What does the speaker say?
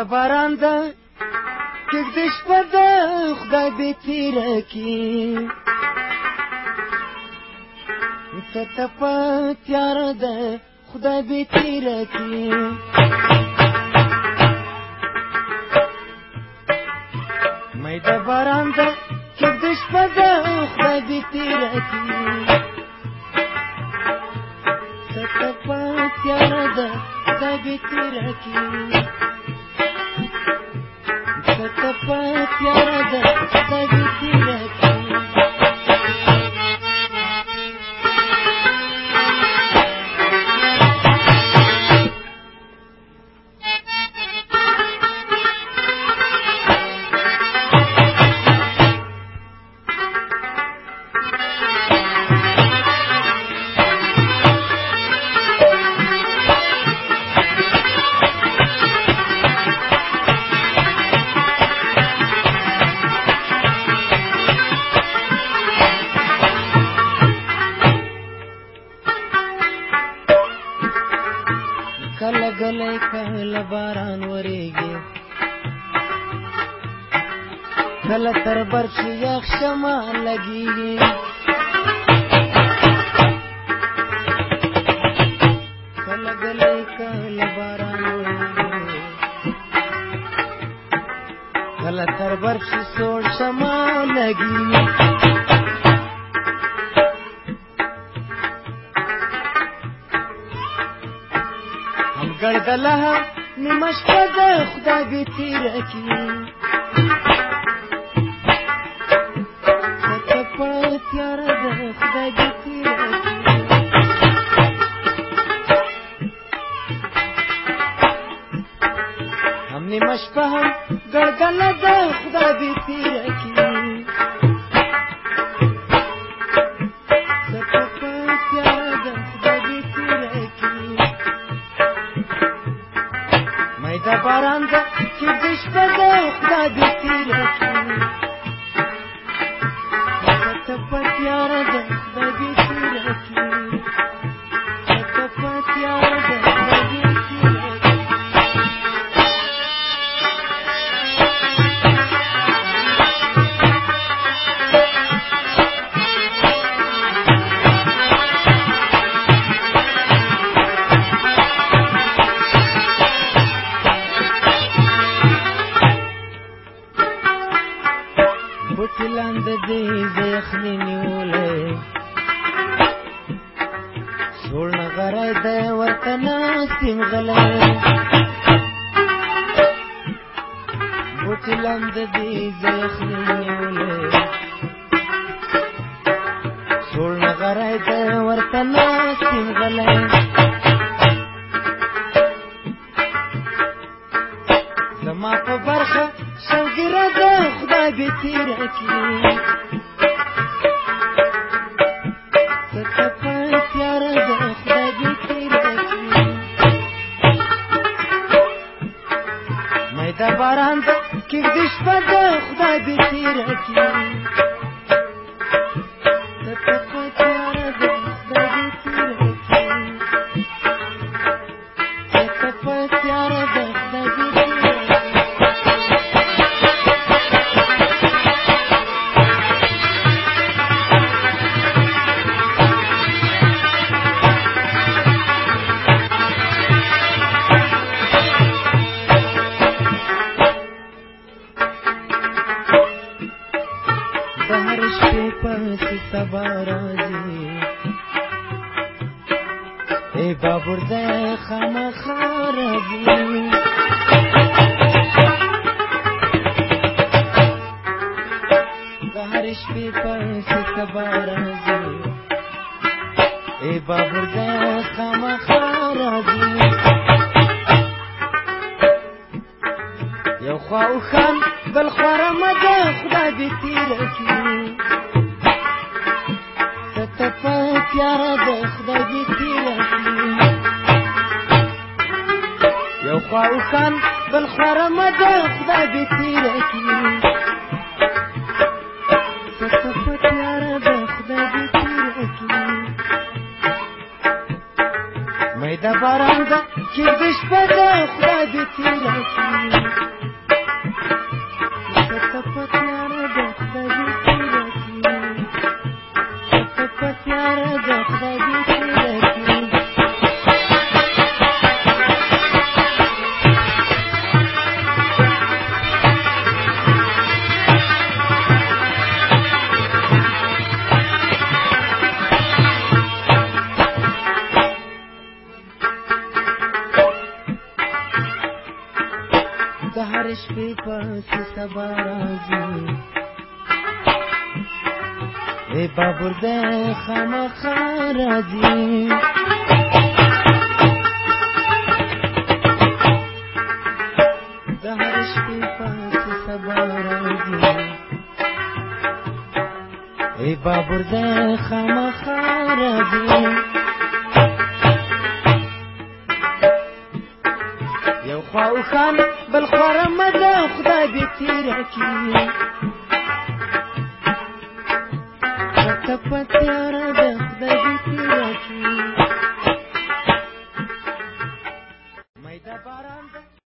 باران ده کږد شپه ده خدای دې تېره کړي ته په تیاره ده خدای دې تېره کړي میده باران ده کږد شپه ده خدای دې تېره کړي ته په تیاره ده خدای دې تېره کړي ته په تیاره ده خدای دې تېره کړي کله گلی کله باران وریږي کله تر برشي یخ شمال لګیږي کله گلی کله باران وریږي کله تر برشي سوړ شمال لګیږي ګړګله نیمه شپه ده خدای دې تېره کړي ته په تیاره ده خدای دې تېره کړي هم نیمه شپه هم ګړګله ده خدای دې تېره کړي ته په تیاره ده خدای دې تېره کړي میده باران ده کږد شپه ده خدای دې تېره کړي ته په تیاره ده خدای دې تېره کړي ته په تیاره ده خدای دې تېره کړي بوټي لاندې دې زخمي نیولې سوړ نغری دی ورته ناستیم غلی بوټي لاندې دې زخمي نیولې سوړ نغری دی ورته ناستیم غلی زما په برخه شوګیره ده خدای دې تېره کړي ته په تیاره ده خدای دې تېره کړي میده باران ده کږد شپه ده خدای دې تېره کړي ته په تیاره ده خدای دې تېره کړي ته په تیاره ده خدای دې تېره کړي د هر شپې پسې سبا راځي ای بابور دی خامخا راځي د هر شپې پسې سبا راځي ای بابور دی خامخا راځي یو خوا اوښان بل خوا رمه ده خدای دې تېره کړي ته په تیاره ده خدای دې تېره کړي یو خوا اوښان بل خوا رمه ده خدای دې تېره کړي ته په تیاره ده خدای دې تېره کړي میده باران ده کږد شپه ده خدای دې تېره کړي پتیاره د خدای دې تېره کړي چپه پتیاره د خدای دې تېره کړي د هر شپې پسې سبا راځي ای بابر د خامخا راځي د هر شپې پسې سبا راځي ای بابر د خامخا راځي یو خواو خان بل خورم د خدای دې تېره کړي